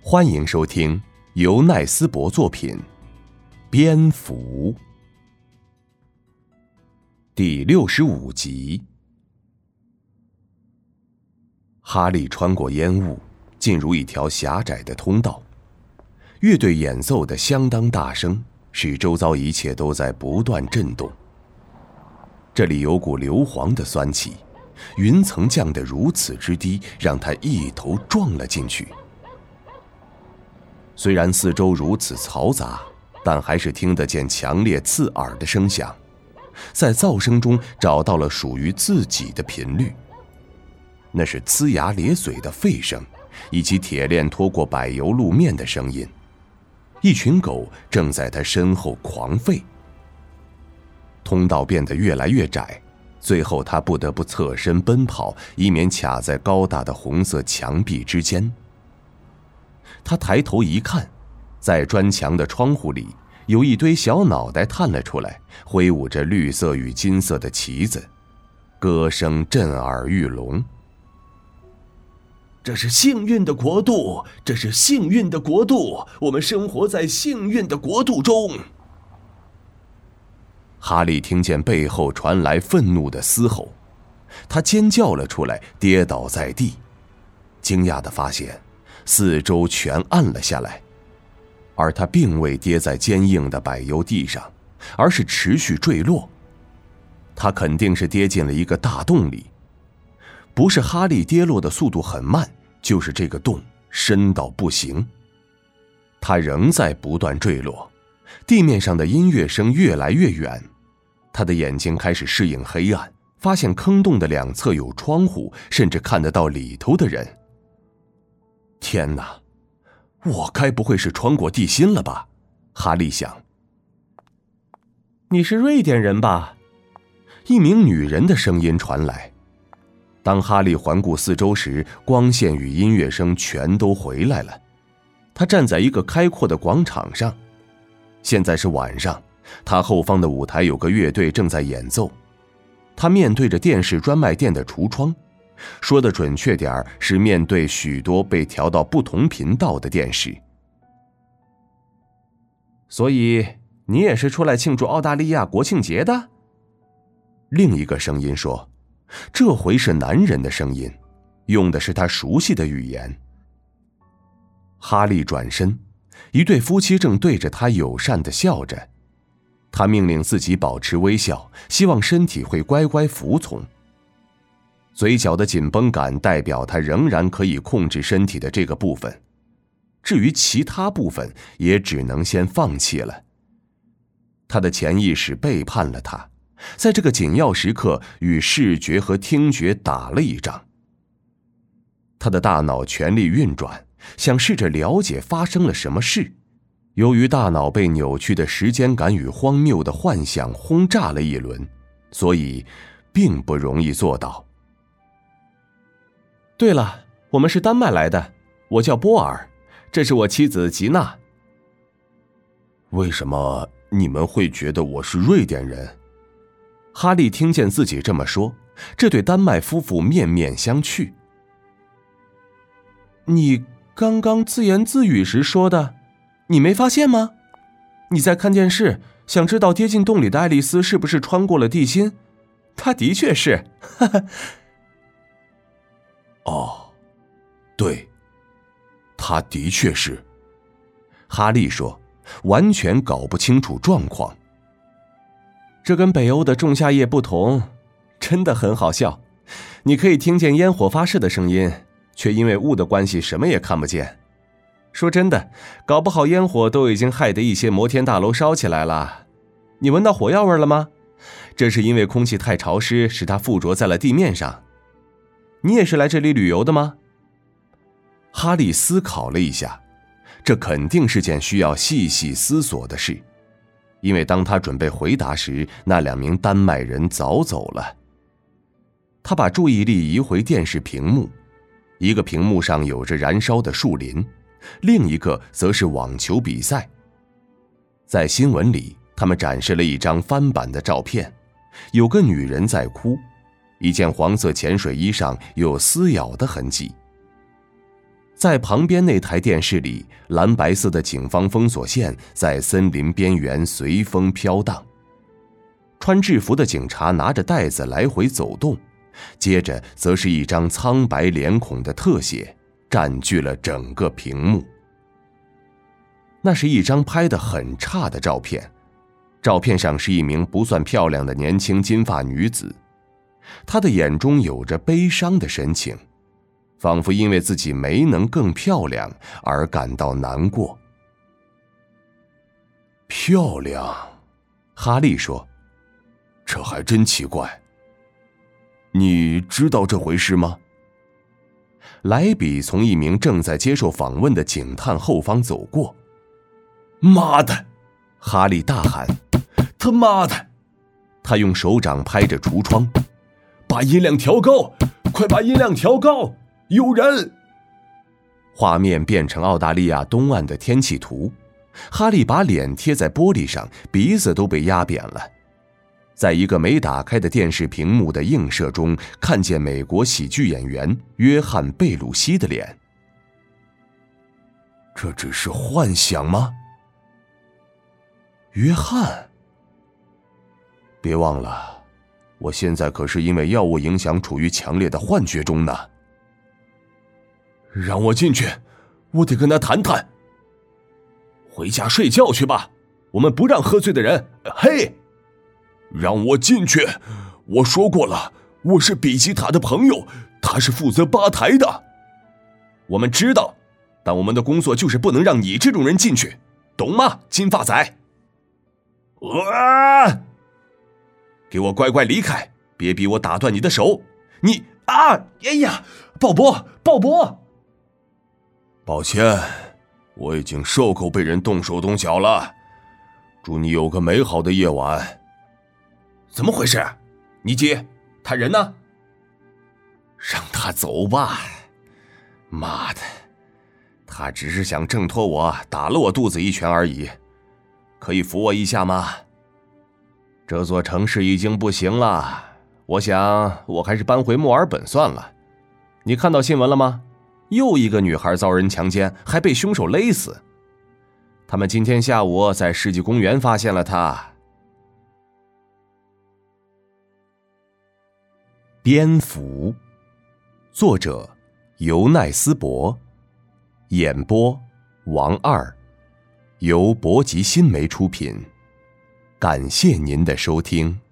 欢迎收听由奈斯伯作品《蝙蝠》第65集。哈利穿过烟雾，进入一条狭窄的通道。乐队演奏得相当大声，使周遭一切都在不断震动。这里有股硫磺的酸气，云层降得如此之低，让他一头撞了进去。虽然四周如此嘈杂，但还是听得见强烈刺耳的声响，在噪声中找到了属于自己的频率。那是呲牙咧嘴的吠声，以及铁链拖过柏油路面的声音。一群狗正在他身后狂吠。通道变得越来越窄，最后他不得不侧身奔跑，以免卡在高大的红色墙壁之间。他抬头一看，在砖墙的窗户里有一堆小脑袋探了出来，挥舞着绿色与金色的旗子，歌声震耳欲聋。 这是幸运的国度，这是幸运的国度，我们生活在幸运的国度中。 哈利听见背后传来愤怒的嘶吼，他尖叫了出来，跌倒在地，惊讶地发现四周全暗了下来，而他并未跌在坚硬的柏油地上，而是持续坠落。他肯定是跌进了一个大洞里，不是哈利跌落的速度很慢，就是这个洞深到不行。他仍在不断坠落，地面上的音乐声越来越远，他的眼睛开始适应黑暗，发现坑洞的两侧有窗户，甚至看得到里头的人。天哪，我该不会是穿过地心了吧？哈利想。 你是瑞典人吧？ 一名女人的声音传来。当哈利环顾四周时，光线与音乐声全都回来了。他站在一个开阔的广场上，现在是晚上，他后方的舞台有个乐队正在演奏。他面对着电视专卖店的橱窗，说的准确点是面对许多被调到不同频道的电视。 所以你也是出来庆祝澳大利亚国庆节的？ 另一个声音说，这回是男人的声音，用的是他熟悉的语言。哈利转身，一对夫妻正对着他友善地笑着。他命令自己保持微笑，希望身体会乖乖服从。嘴角的紧绷感代表他仍然可以控制身体的这个部分，至于其他部分也只能先放弃了。他的潜意识背叛了他，在这个紧要时刻与视觉和听觉打了一仗。他的大脑全力运转，想试着了解发生了什么事。由于大脑被扭曲的时间感与荒谬的幻想轰炸了一轮，所以并不容易做到。 对了，我们是丹麦来的，我叫波尔，这是我妻子吉娜。 为什么你们会觉得我是瑞典人？哈利听见自己这么说，这对丹麦夫妇面面相觑。 你刚刚自言自语时说的，你没发现吗？你在看电视，想知道跌进洞里的爱丽丝是不是穿过了地心？她的确是，哈哈。 哦，对，他的确是。哈利说，完全搞不清楚状况。 这跟北欧的仲夏夜不同，真的很好笑。你可以听见烟火发射的声音，却因为雾的关系什么也看不见。说真的，搞不好烟火都已经害得一些摩天大楼烧起来了。你闻到火药味了吗？这是因为空气太潮湿，使它附着在了地面上。你也是来这里旅游的吗？ 哈利思考了一下，这肯定是件需要细细思索的事，因为当他准备回答时，那两名丹麦人早走了。他把注意力移回电视屏幕，一个屏幕上有着燃烧的树林，另一个则是网球比赛。在新闻里，他们展示了一张翻版的照片，有个女人在哭，一件黄色潜水衣上有撕咬的痕迹。 在旁边那台电视里，蓝白色的警方封锁线在森林边缘随风飘荡。穿制服的警察拿着袋子来回走动，接着则是一张苍白脸孔的特写，占据了整个屏幕。那是一张拍得很差的照片，照片上是一名不算漂亮的年轻金发女子，她的眼中有着悲伤的神情，仿佛因为自己没能更漂亮而感到难过。 漂亮， 哈利说， 这还真奇怪。你知道这回事吗？ 莱比从一名正在接受访问的警探后方走过。 妈的！ 哈利大喊， 他妈的！ 他用手掌拍着橱窗， 把音量调高，快把音量调高，有人！ 画面变成澳大利亚东岸的天气图，哈利把脸贴在玻璃上，鼻子都被压扁了。在一个没打开的电视屏幕的映射中，看见美国喜剧演员约翰·贝鲁西的脸。 这只是幻想吗？ 约翰，别忘了，我现在可是因为药物影响处于强烈的幻觉中呢。 让我进去，我得跟他谈谈。回家睡觉去吧，我们不让喝醉的人。嘿，让我进去！我说过了，我是比基塔的朋友，他是负责吧台的。 我们知道，但我们的工作就是不能让你这种人进去，懂吗，金发仔？给我乖乖离开，别逼我打断你的手！你哎呀，鲍勃！ 抱歉，我已经受够被人动手动脚了。祝你有个美好的夜晚。 怎么回事？尼基，他人呢？ 让他走吧。妈的，他只是想挣脱我，打了我肚子一拳而已。可以扶我一下吗？这座城市已经不行了，我想我还是搬回墨尔本算了。你看到新闻了吗？又一个女孩遭人强奸，还被凶手勒死。他们今天下午在世纪公园发现了她。蝙蝠，作者尤奈斯伯，演播王二，由博吉新媒出品。感谢您的收听。